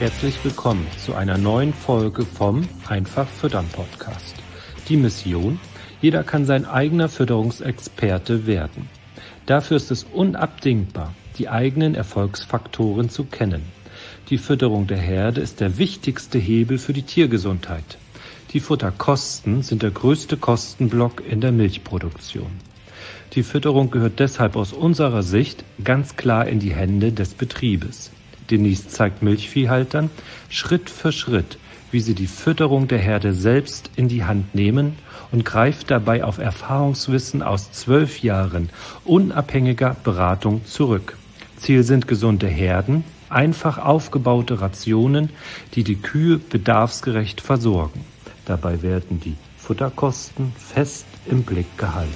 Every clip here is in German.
Herzlich willkommen zu einer neuen Folge vom Einfach Füttern Podcast. Die Mission: Jeder kann sein eigener Fütterungsexperte werden. Dafür ist es unabdingbar, die eigenen Erfolgsfaktoren zu kennen. Die Fütterung der Herde ist der wichtigste Hebel für die Tiergesundheit. Die Futterkosten sind der größte Kostenblock in der Milchproduktion. Die Fütterung gehört deshalb aus unserer Sicht ganz klar in die Hände des Betriebes. Denise zeigt Milchviehhaltern Schritt für Schritt, wie sie die Fütterung der Herde selbst in die Hand nehmen und greift dabei auf Erfahrungswissen aus 12 Jahren unabhängiger Beratung zurück. Ziel sind gesunde Herden, einfach aufgebaute Rationen, die die Kühe bedarfsgerecht versorgen. Dabei werden die Futterkosten fest im Blick gehalten.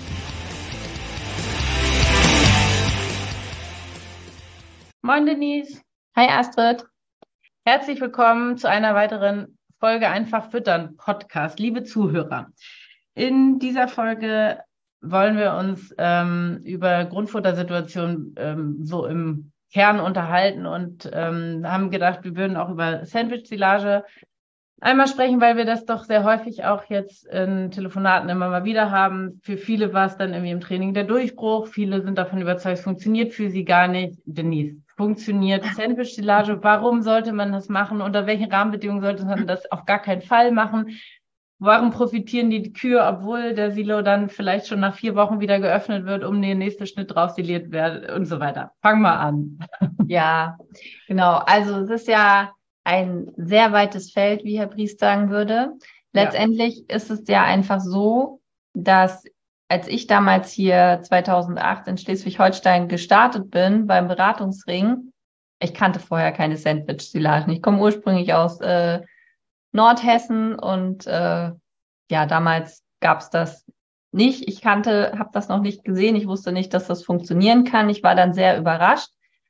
Moin Denise. Hi Astrid. Herzlich willkommen zu einer weiteren Folge Einfach Füttern Podcast. Liebe Zuhörer, in dieser Folge wollen wir uns über Grundfuttersituationen so im Kern unterhalten und haben gedacht, wir würden auch über Sandwich-Silage einmal sprechen, weil wir das doch sehr häufig auch jetzt in Telefonaten immer mal wieder haben. Für viele war es dann irgendwie im Training der Durchbruch. Viele sind davon überzeugt, es funktioniert für sie gar nicht. Denise, funktioniert Sandwich-Silage? Warum sollte man das machen? Unter welchen Rahmenbedingungen sollte man das auf gar keinen Fall machen? Warum profitieren die Kühe, obwohl der Silo dann vielleicht schon nach 4 Wochen wieder geöffnet wird, um der nächste Schnitt draufsiliert wird und so weiter? Fang mal an. Ja, genau. Also es ist ja ein sehr weites Feld, wie Herr Briest sagen würde. Letztendlich ist es ja einfach so, dass als ich damals hier 2008 in Schleswig-Holstein gestartet bin beim Beratungsring, ich kannte vorher keine Sandwich-Silagen. Ich komme ursprünglich aus Nordhessen und damals gab es das nicht. Habe das noch nicht gesehen. Ich wusste nicht, dass das funktionieren kann. Ich war dann sehr überrascht.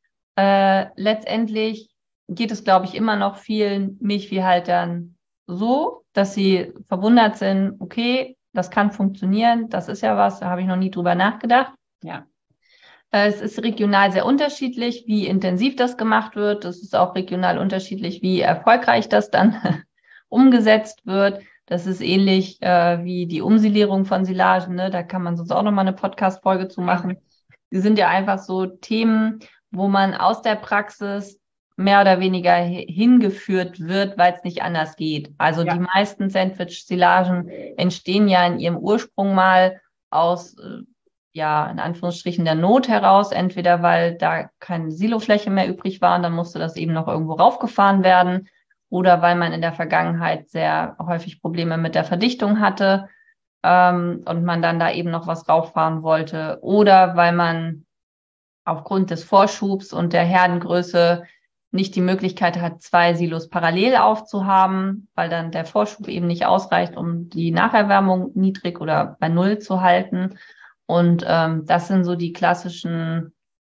Letztendlich geht es, glaube ich, immer noch vielen Milchviehhaltern so, dass sie verwundert sind, okay, das kann funktionieren, das ist ja was, da habe ich noch nie drüber nachgedacht. Ja. Es ist regional sehr unterschiedlich, wie intensiv das gemacht wird. Es ist auch regional unterschiedlich, wie erfolgreich das dann umgesetzt wird. Das ist ähnlich wie die Umsilierung von Silagen, ne? Da kann man sonst auch nochmal eine Podcast-Folge zu machen. Die sind ja einfach so Themen, wo man aus der Praxis mehr oder weniger hingeführt wird, weil es nicht anders geht. Also die meisten Sandwich-Silagen entstehen ja in ihrem Ursprung mal aus, in Anführungsstrichen der Not heraus, entweder weil da keine Silofläche mehr übrig war und dann musste das eben noch irgendwo raufgefahren werden oder weil man in der Vergangenheit sehr häufig Probleme mit der Verdichtung hatte und man dann da eben noch was rauffahren wollte oder weil man aufgrund des Vorschubs und der Herdengröße nicht die Möglichkeit hat, 2 Silos parallel aufzuhaben, weil dann der Vorschub eben nicht ausreicht, um die Nacherwärmung niedrig oder bei 0 zu halten. Und das sind so die klassischen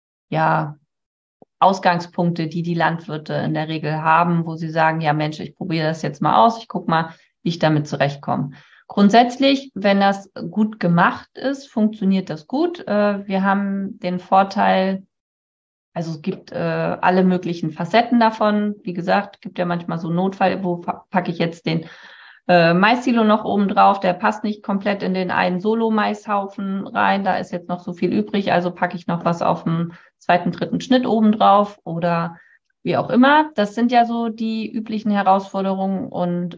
Ausgangspunkte, die die Landwirte in der Regel haben, wo sie sagen, ja Mensch, ich probiere das jetzt mal aus, ich gucke mal, wie ich damit zurechtkomme. Grundsätzlich, wenn das gut gemacht ist, funktioniert das gut. Wir haben den Vorteil, also es gibt alle möglichen Facetten davon. Wie gesagt, gibt ja manchmal so Notfall, wo packe ich jetzt den Mais-Silo noch oben drauf. Der passt nicht komplett in den einen Solo-Maishaufen rein. Da ist jetzt noch so viel übrig. Also packe ich noch was auf dem 2., 3. Schnitt oben drauf oder wie auch immer. Das sind ja so die üblichen Herausforderungen. Und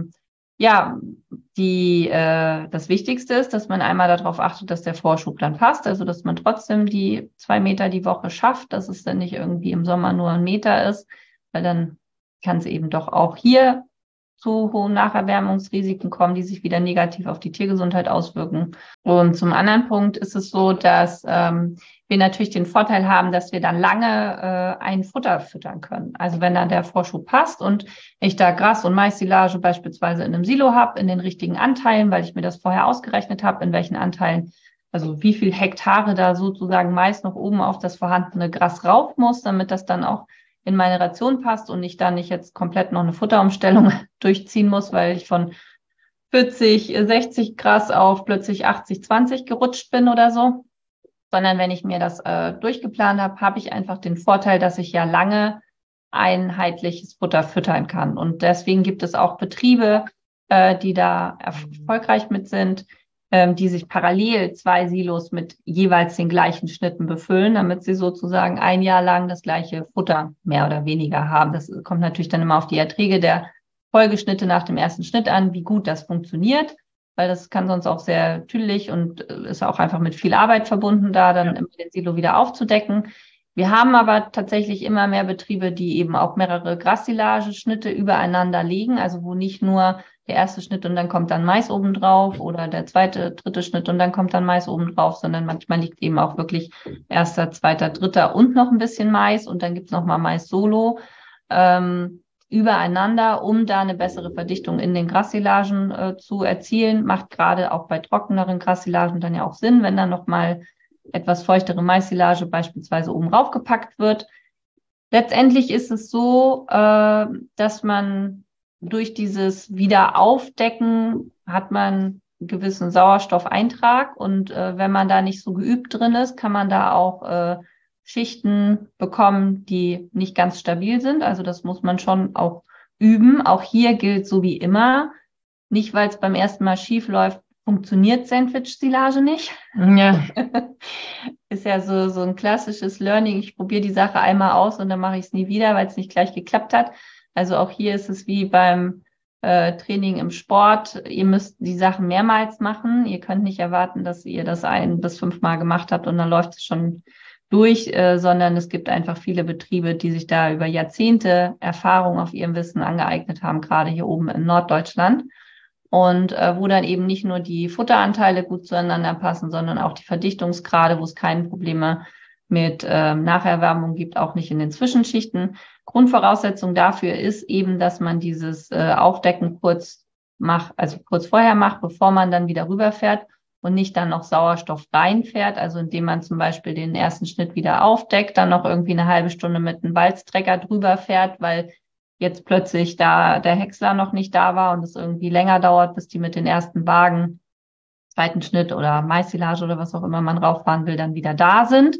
das Wichtigste ist, dass man einmal darauf achtet, dass der Vorschub dann passt, also dass man trotzdem die 2 Meter die Woche schafft, dass es dann nicht irgendwie im Sommer nur 1 Meter ist, weil dann kann es eben doch auch hier zu hohen Nacherwärmungsrisiken kommen, die sich wieder negativ auf die Tiergesundheit auswirken. Und zum anderen Punkt ist es so, dass wir natürlich den Vorteil haben, dass wir dann lange ein Futter füttern können. Also wenn dann der Vorschub passt und ich da Gras- und Mais-Silage beispielsweise in einem Silo habe, in den richtigen Anteilen, weil ich mir das vorher ausgerechnet habe, in welchen Anteilen, also wie viel Hektare da sozusagen Mais noch oben auf das vorhandene Gras rauf muss, damit das dann auch in meine Ration passt und ich dann nicht jetzt komplett noch eine Futterumstellung durchziehen muss, weil ich von 40, 60 Gras auf plötzlich 80, 20 gerutscht bin oder so. Sondern wenn ich mir das durchgeplant habe, habe ich einfach den Vorteil, dass ich ja lange einheitliches Futter füttern kann. Und deswegen gibt es auch Betriebe, die da erfolgreich mit sind, die sich parallel 2 Silos mit jeweils den gleichen Schnitten befüllen, damit sie sozusagen ein Jahr lang das gleiche Futter mehr oder weniger haben. Das kommt natürlich dann immer auf die Erträge der Folgeschnitte nach dem ersten Schnitt an, wie gut das funktioniert, weil das kann sonst auch sehr tüdelig und ist auch einfach mit viel Arbeit verbunden, da dann immer den Silo wieder aufzudecken. Wir haben aber tatsächlich immer mehr Betriebe, die eben auch mehrere Grassilage-Schnitte übereinander legen, also wo nicht nur der erste Schnitt und dann kommt dann Mais obendrauf oder der zweite, dritte Schnitt und dann kommt dann Mais obendrauf, sondern manchmal liegt eben auch wirklich erster, zweiter, dritter und noch ein bisschen Mais und dann gibt's noch mal Mais solo übereinander, um da eine bessere Verdichtung in den Grassilagen zu erzielen. Macht gerade auch bei trockeneren Grassilagen dann ja auch Sinn, wenn dann noch mal etwas feuchtere Maissilage beispielsweise oben raufgepackt wird. Letztendlich ist es so, dass man durch dieses Wiederaufdecken hat man einen gewissen Sauerstoffeintrag und wenn man da nicht so geübt drin ist, kann man da auch Schichten bekommen, die nicht ganz stabil sind. Also das muss man schon auch üben. Auch hier gilt so wie immer, nicht weil es beim ersten Mal schief läuft, funktioniert Sandwich-Silage nicht. Ja. Ist ja so ein klassisches Learning. Ich probiere die Sache einmal aus und dann mache ich es nie wieder, weil es nicht gleich geklappt hat. Also auch hier ist es wie beim Training im Sport. Ihr müsst die Sachen mehrmals machen. Ihr könnt nicht erwarten, dass ihr das 1 bis 5 Mal gemacht habt und dann läuft es schon durch, sondern es gibt einfach viele Betriebe, die sich da über Jahrzehnte Erfahrung auf ihrem Wissen angeeignet haben, gerade hier oben in Norddeutschland. Und wo dann eben nicht nur die Futteranteile gut zueinander passen, sondern auch die Verdichtungsgrade, wo es keine Probleme mit Nacherwärmung gibt, auch nicht in den Zwischenschichten. Grundvoraussetzung dafür ist eben, dass man dieses Aufdecken kurz vorher macht, bevor man dann wieder rüberfährt und nicht dann noch Sauerstoff reinfährt, also indem man zum Beispiel den ersten Schnitt wieder aufdeckt, dann noch irgendwie eine halbe Stunde mit einem Walztrecker drüber fährt, weil jetzt plötzlich da der Häcksler noch nicht da war und es irgendwie länger dauert, bis die mit den ersten Wagen, zweiten Schnitt oder Maissilage oder was auch immer man rauffahren will, dann wieder da sind.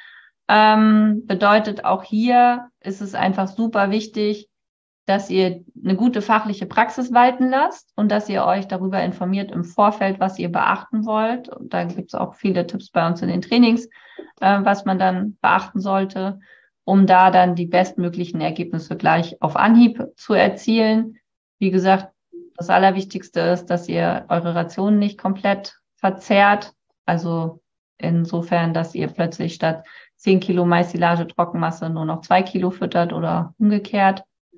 Bedeutet auch hier ist es einfach super wichtig, dass ihr eine gute fachliche Praxis walten lasst und dass ihr euch darüber informiert im Vorfeld, was ihr beachten wollt. Und da gibt es auch viele Tipps bei uns in den Trainings, was man dann beachten sollte, um da dann die bestmöglichen Ergebnisse gleich auf Anhieb zu erzielen. Wie gesagt, das Allerwichtigste ist, dass ihr eure Rationen nicht komplett verzehrt. Also insofern, dass ihr plötzlich statt 10 Kilo Maissilage Trockenmasse nur noch 2 Kilo füttert oder umgekehrt.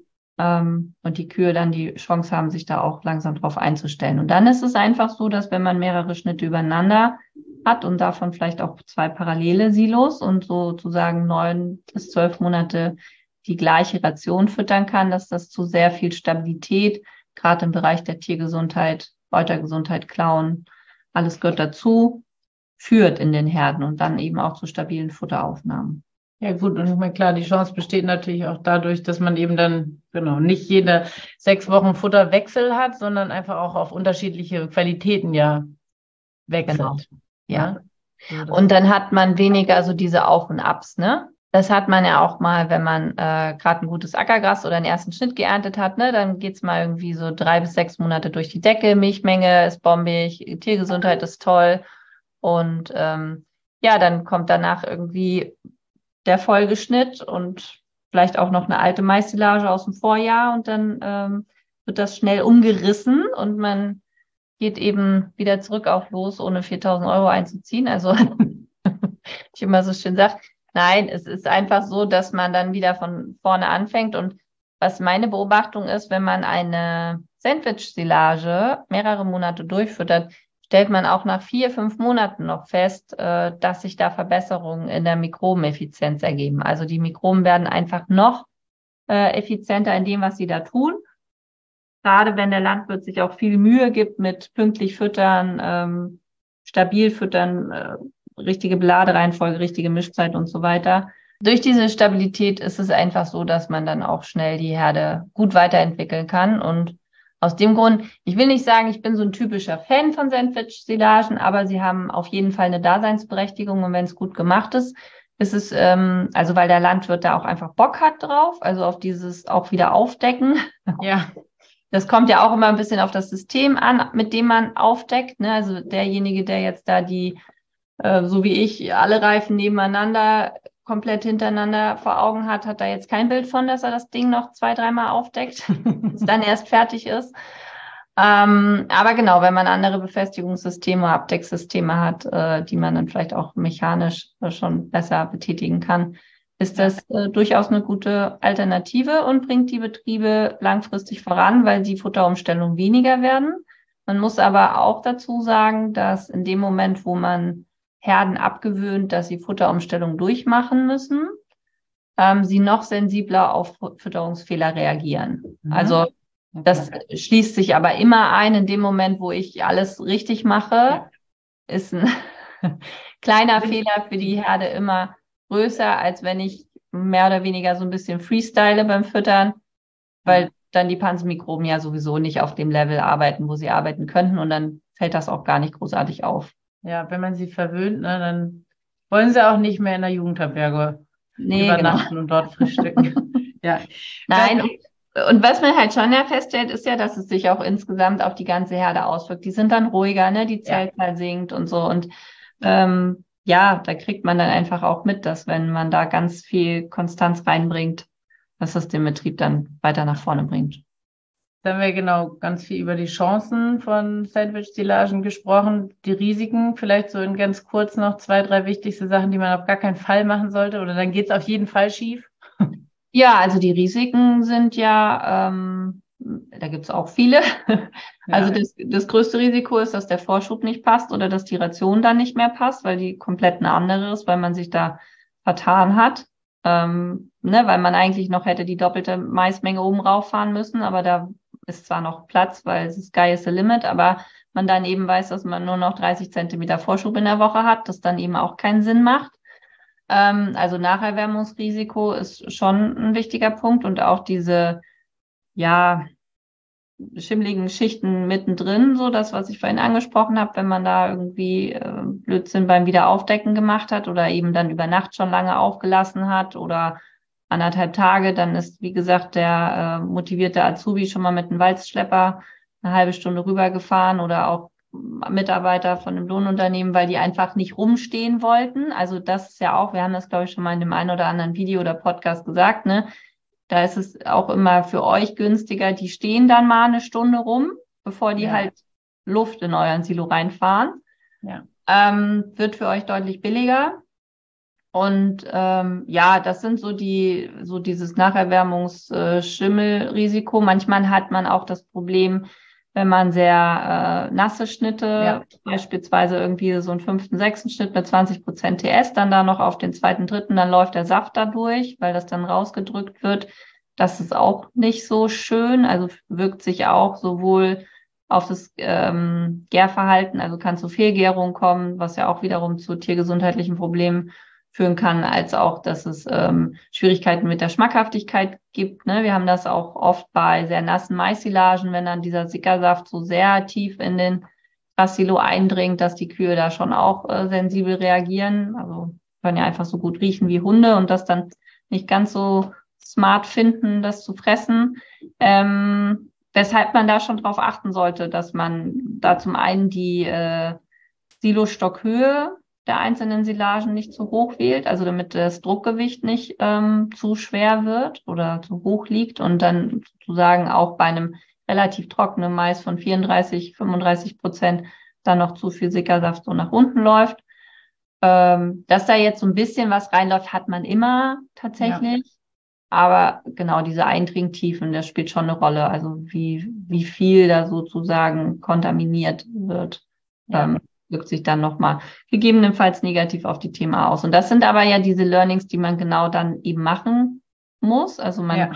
Und die Kühe dann die Chance haben, sich da auch langsam drauf einzustellen. Und dann ist es einfach so, dass wenn man mehrere Schnitte übereinander hat und davon vielleicht auch 2 parallele Silos und sozusagen 9 bis 12 Monate die gleiche Ration füttern kann, dass das zu sehr viel Stabilität, gerade im Bereich der Tiergesundheit, Eutergesundheit, Klauen, alles gehört dazu, führt in den Herden und dann eben auch zu stabilen Futteraufnahmen. Ja gut, und ich meine, klar, die Chance besteht natürlich auch dadurch, dass man eben dann, nicht jede 6 Wochen Futterwechsel hat, sondern einfach auch auf unterschiedliche Qualitäten ja wechselt. Genau. Ja. Und dann hat man weniger so diese Auf und Abs, ne? Das hat man ja auch mal, wenn man gerade ein gutes Ackergras oder einen ersten Schnitt geerntet hat, ne? Dann geht's mal irgendwie so 3 bis 6 Monate durch die Decke, Milchmenge ist bombig, Tiergesundheit ist toll und dann kommt danach irgendwie der Folgeschnitt und vielleicht auch noch eine alte Maissilage aus dem Vorjahr und dann wird das schnell umgerissen und man geht eben wieder zurück auf los, ohne 4.000 Euro einzuziehen. Also ich immer so schön sage, nein, es ist einfach so, dass man dann wieder von vorne anfängt und was meine Beobachtung ist, wenn man eine Sandwich-Silage mehrere Monate durchfüttert, stellt man auch nach 4, 5 Monaten noch fest, dass sich da Verbesserungen in der Mikrobeneffizienz ergeben. Also die Mikroben werden einfach noch effizienter in dem, was sie da tun. Gerade wenn der Landwirt sich auch viel Mühe gibt mit pünktlich füttern, stabil füttern, richtige Beladereihenfolge, richtige Mischzeit und so weiter. Durch diese Stabilität ist es einfach so, dass man dann auch schnell die Herde gut weiterentwickeln kann und aus dem Grund, ich will nicht sagen, ich bin so ein typischer Fan von Sandwich-Silagen, aber sie haben auf jeden Fall eine Daseinsberechtigung und wenn es gut gemacht ist, ist es, also weil der Landwirt da auch einfach Bock hat drauf, also auf dieses auch wieder aufdecken. Ja. Das kommt ja auch immer ein bisschen auf das System an, mit dem man aufdeckt, ne? Also derjenige, der jetzt da die, so wie ich, alle Reifen nebeneinander, komplett hintereinander vor Augen hat, hat da jetzt kein Bild von, dass er das Ding noch 2-3 Mal aufdeckt, bis dann erst fertig ist. Aber genau, wenn man andere Befestigungssysteme, Abdecksysteme hat, die man dann vielleicht auch mechanisch schon besser betätigen kann, ist das durchaus eine gute Alternative und bringt die Betriebe langfristig voran, weil die Futterumstellungen weniger werden. Man muss aber auch dazu sagen, dass in dem Moment, wo man Herden abgewöhnt, dass sie Futterumstellung durchmachen müssen, sie noch sensibler auf Fütterungsfehler reagieren. Also das schließt sich aber immer ein, in dem Moment, wo ich alles richtig mache, ist ein kleiner Fehler für die Herde immer größer, als wenn ich mehr oder weniger so ein bisschen freestyle beim Füttern, weil dann die Pansenmikroben ja sowieso nicht auf dem Level arbeiten, wo sie arbeiten könnten und dann fällt das auch gar nicht großartig auf. Ja, wenn man sie verwöhnt, ne, dann wollen sie auch nicht mehr in der Jugendherberge übernachten und dort frühstücken. Ja. Nein, und was man halt schon feststellt, ist ja, dass es sich auch insgesamt auf die ganze Herde auswirkt. Die sind dann ruhiger, ne? Die Zellzahl sinkt und so. Und da kriegt man dann einfach auch mit, dass wenn man da ganz viel Konstanz reinbringt, dass das den Betrieb dann weiter nach vorne bringt. Da haben wir genau ganz viel über die Chancen von Sandwich-Silagen gesprochen, die Risiken, vielleicht so in ganz kurz noch 2, 3 wichtigste Sachen, die man auf gar keinen Fall machen sollte, oder dann geht es auf jeden Fall schief. Ja, also die Risiken sind ja, da gibt's auch viele. Also das größte Risiko ist, dass der Vorschub nicht passt oder dass die Ration dann nicht mehr passt, weil die komplett eine andere ist, weil man sich da vertan hat. Weil man eigentlich noch hätte die doppelte Maismenge oben rauffahren müssen, aber da ist zwar noch Platz, weil es Sky is the limit, aber man dann eben weiß, dass man nur noch 30 Zentimeter Vorschub in der Woche hat, das dann eben auch keinen Sinn macht. Also Nacherwärmungsrisiko ist schon ein wichtiger Punkt und auch diese, schimmligen Schichten mittendrin, so das, was ich vorhin angesprochen habe, wenn man da irgendwie Blödsinn beim Wiederaufdecken gemacht hat oder eben dann über Nacht schon lange aufgelassen hat oder 1,5 Tage, dann ist, wie gesagt, der motivierte Azubi schon mal mit einem Walzschlepper eine halbe Stunde rübergefahren oder auch Mitarbeiter von einem Lohnunternehmen, weil die einfach nicht rumstehen wollten. Also das ist ja auch, wir haben das, glaube ich, schon mal in dem einen oder anderen Video oder Podcast gesagt, ne? Da ist es auch immer für euch günstiger, die stehen dann mal eine Stunde rum, bevor die halt Luft in euren Silo reinfahren. Ja. Wird für euch deutlich billiger. Und das sind so dieses Nacherwärmungsschimmelrisiko. Manchmal hat man auch das Problem, wenn man sehr nasse Schnitte, beispielsweise irgendwie so einen 5., 6. Schnitt mit 20% TS, dann da noch auf den 2., 3., dann läuft der Saft da durch, weil das dann rausgedrückt wird. Das ist auch nicht so schön, also wirkt sich auch sowohl auf das Gärverhalten, also kann zu Fehlgärung kommen, was ja auch wiederum zu tiergesundheitlichen Problemen führen kann, als auch, dass es Schwierigkeiten mit der Schmackhaftigkeit gibt. Ne? Wir haben das auch oft bei sehr nassen Maissilagen, wenn dann dieser Sickersaft so sehr tief in den Grassilo eindringt, dass die Kühe da schon auch sensibel reagieren. Also können ja einfach so gut riechen wie Hunde und das dann nicht ganz so smart finden, das zu fressen. Weshalb man da schon drauf achten sollte, dass man da zum einen die Silostockhöhe der einzelnen Silagen nicht zu hoch wählt, also damit das Druckgewicht nicht zu schwer wird oder zu hoch liegt und dann sozusagen auch bei einem relativ trockenen Mais von 34-35% dann noch zu viel Sickersaft so nach unten läuft. Dass da jetzt so ein bisschen was reinläuft, hat man immer tatsächlich. Ja. Aber genau diese Eindringtiefen, das spielt schon eine Rolle. Also wie viel da sozusagen kontaminiert wird. Wirkt sich dann nochmal gegebenenfalls negativ auf die Thema aus. Und das sind aber ja diese Learnings, die man genau dann eben machen muss. Also man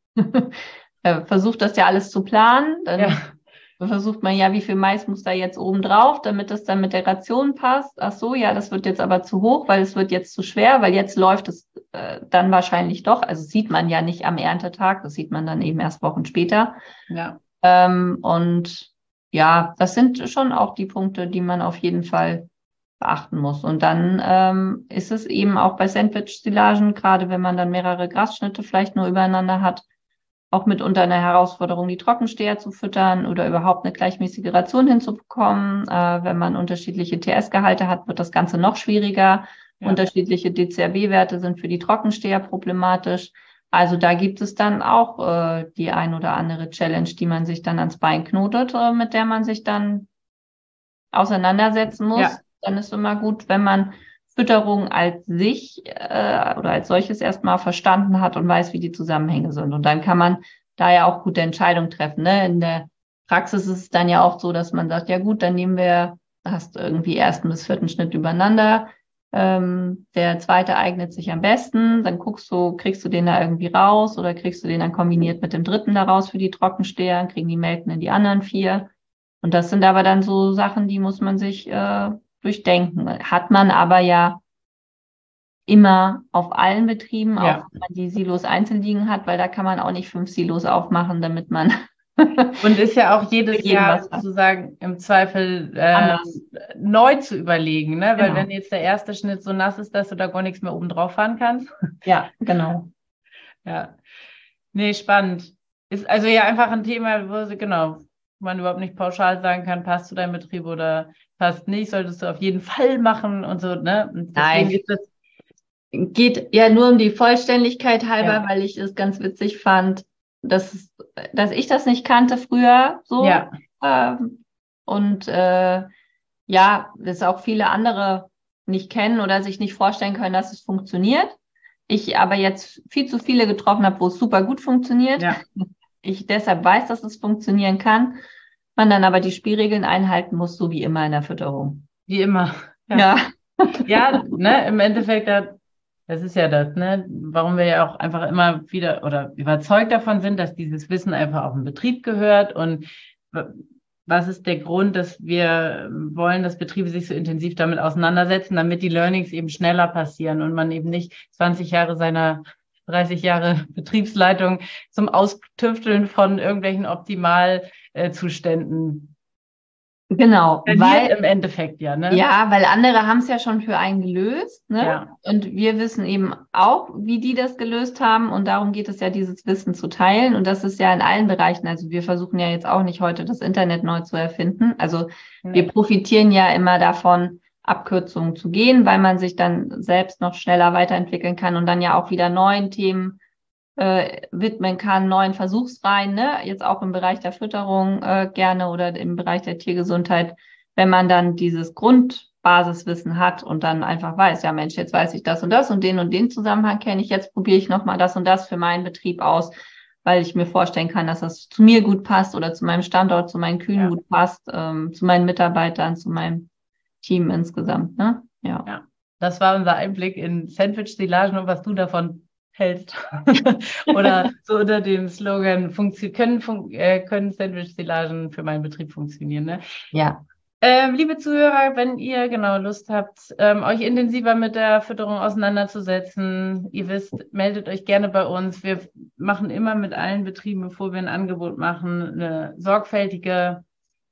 versucht das ja alles zu planen. Dann versucht man wie viel Mais muss da jetzt oben drauf, damit das dann mit der Ration passt. Ach so, das wird jetzt aber zu hoch, weil es wird jetzt zu schwer, weil jetzt läuft es dann wahrscheinlich doch. Also sieht man ja nicht am Erntetag, das sieht man dann eben erst Wochen später. Ja. Das sind schon auch die Punkte, die man auf jeden Fall beachten muss. Und dann ist es eben auch bei Sandwich-Silagen, gerade wenn man dann mehrere Grasschnitte vielleicht nur übereinander hat, auch mitunter eine Herausforderung, die Trockensteher zu füttern oder überhaupt eine gleichmäßige Ration hinzubekommen. Wenn man unterschiedliche TS-Gehalte hat, wird das Ganze noch schwieriger. Ja. Unterschiedliche DCRB-Werte sind für die Trockensteher problematisch. Also da gibt es dann auch die ein oder andere Challenge, die man sich dann ans Bein knotet, mit der man sich dann auseinandersetzen muss. Ja. Dann ist immer gut, wenn man Fütterung als sich oder als solches erstmal verstanden hat und weiß, wie die Zusammenhänge sind. Und dann kann man da ja auch gute Entscheidungen treffen. Ne? In der Praxis ist es dann ja auch so, dass man sagt, ja gut, dann nehmen wir, hast irgendwie 1. bis 4. Schnitt übereinander. Der 2. eignet sich am besten. Dann kriegst du den da irgendwie raus oder kriegst du den dann kombiniert mit dem 3. da raus für die Trockensteher, kriegen die Melkenden die anderen 4. Und das sind aber dann so Sachen, die muss man sich durchdenken. Hat man aber ja immer auf allen Betrieben, auch wenn man die Silos einzeln liegen hat, weil da kann man auch nicht 5 Silos aufmachen, damit man und ist ja auch jedes Jahr sozusagen im Zweifel neu zu überlegen, ne? Weil wenn jetzt der erste Schnitt so nass ist, dass du da gar nichts mehr oben drauf fahren kannst. Ja, genau. Ja. Nee, spannend. Ist also ja einfach ein Thema, wo man überhaupt nicht pauschal sagen kann, passt zu deinem Betrieb oder passt nicht, solltest du auf jeden Fall machen und so, ne? Und nein, geht ja nur um die Vollständigkeit halber, weil ich es ganz witzig fand, dass ich das nicht kannte früher so. Ja. Und das auch viele andere nicht kennen oder sich nicht vorstellen können, dass es funktioniert. Ich aber jetzt viel zu viele getroffen habe, wo es super gut funktioniert. Ja. Ich deshalb weiß, dass es funktionieren kann. Man dann aber die Spielregeln einhalten muss, so wie immer in der Fütterung. Wie immer. Ja. Ja, ne, im Endeffekt, das ist ja das, ne, warum wir ja auch einfach immer wieder oder überzeugt davon sind, dass dieses Wissen einfach auf den Betrieb gehört. Und was ist der Grund, dass wir wollen, dass Betriebe sich so intensiv damit auseinandersetzen, damit die Learnings eben schneller passieren und man eben nicht 20 Jahre seiner 30 Jahre Betriebsleitung zum Austüfteln von irgendwelchen Optimalzuständen. Genau, weil im Endeffekt ne? Ja, weil andere haben es ja schon für einen gelöst, ne? Ja. Und wir wissen eben auch, wie die das gelöst haben und darum geht es ja, dieses Wissen zu teilen und das ist ja in allen Bereichen, also wir versuchen ja jetzt auch nicht heute das Internet neu zu erfinden, also wir profitieren ja immer davon, Abkürzungen zu gehen, weil man sich dann selbst noch schneller weiterentwickeln kann und dann ja auch wieder neuen Themen widmen kann, neuen Versuchsreihen, ne? Jetzt auch im Bereich der Fütterung gerne oder im Bereich der Tiergesundheit, wenn man dann dieses Grundbasiswissen hat und dann einfach weiß, ja Mensch, jetzt weiß ich das und den Zusammenhang kenne ich, jetzt probiere ich nochmal das und das für meinen Betrieb aus, weil ich mir vorstellen kann, dass das zu mir gut passt oder zu meinem Standort, zu meinen Kühen gut passt, zu meinen Mitarbeitern, zu meinem Team insgesamt, ne? Ja. Das war unser Einblick in Sandwich-Silagen und was du davon hältst. Oder so unter dem Slogan, können Sandwich-Silagen für meinen Betrieb funktionieren, ne? Ja. Liebe Zuhörer, wenn ihr Lust habt, euch intensiver mit der Fütterung auseinanderzusetzen, ihr wisst, meldet euch gerne bei uns. Wir machen immer mit allen Betrieben, bevor wir ein Angebot machen, eine sorgfältige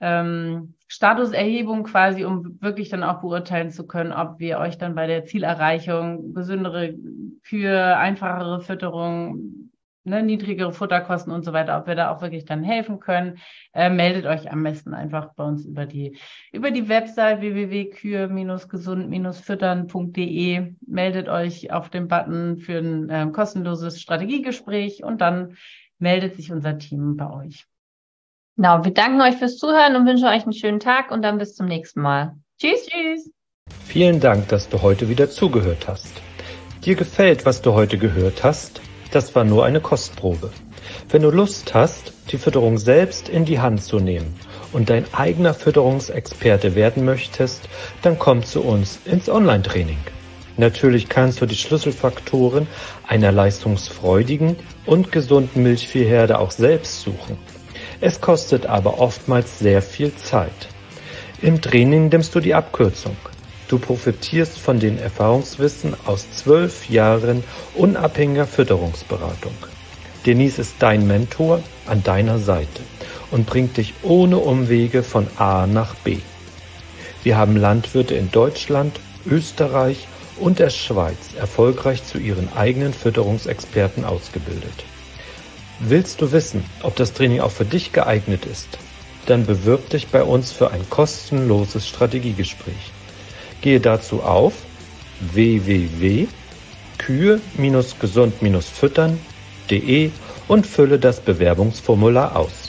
Statuserhebung quasi, um wirklich dann auch beurteilen zu können, ob wir euch dann bei der Zielerreichung gesündere Kühe, einfachere Fütterung, niedrigere Futterkosten und so weiter, ob wir da auch wirklich dann helfen können. Meldet euch am besten einfach bei uns über die Website www.kühe-gesund-füttern.de. Meldet euch auf den Button für ein kostenloses Strategiegespräch und dann meldet sich unser Team bei euch. Genau, wir danken euch fürs Zuhören und wünschen euch einen schönen Tag und dann bis zum nächsten Mal. Tschüss. Tschüss. Vielen Dank, dass du heute wieder zugehört hast. Dir gefällt, was du heute gehört hast? Das war nur eine Kostprobe. Wenn du Lust hast, die Fütterung selbst in die Hand zu nehmen und dein eigener Fütterungsexperte werden möchtest, dann komm zu uns ins Online-Training. Natürlich kannst du die Schlüsselfaktoren einer leistungsfreudigen und gesunden Milchviehherde auch selbst suchen. Es kostet aber oftmals sehr viel Zeit. Im Training nimmst du die Abkürzung. Du profitierst von den Erfahrungswissen aus 12 Jahren unabhängiger Fütterungsberatung. Denise ist dein Mentor an deiner Seite und bringt dich ohne Umwege von A nach B. Wir haben Landwirte in Deutschland, Österreich und der Schweiz erfolgreich zu ihren eigenen Fütterungsexperten ausgebildet. Willst du wissen, ob das Training auch für dich geeignet ist? Dann bewirb dich bei uns für ein kostenloses Strategiegespräch. Gehe dazu auf www.kühe-gesund-füttern.de und fülle das Bewerbungsformular aus.